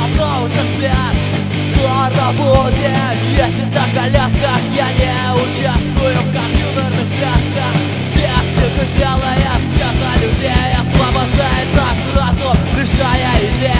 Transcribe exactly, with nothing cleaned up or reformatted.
давно уже спят. Скоро будет, если на колясках. Я не участвую в компьютерных сказках. Техника делает все за людей, освобождает наш разум, решая идеи.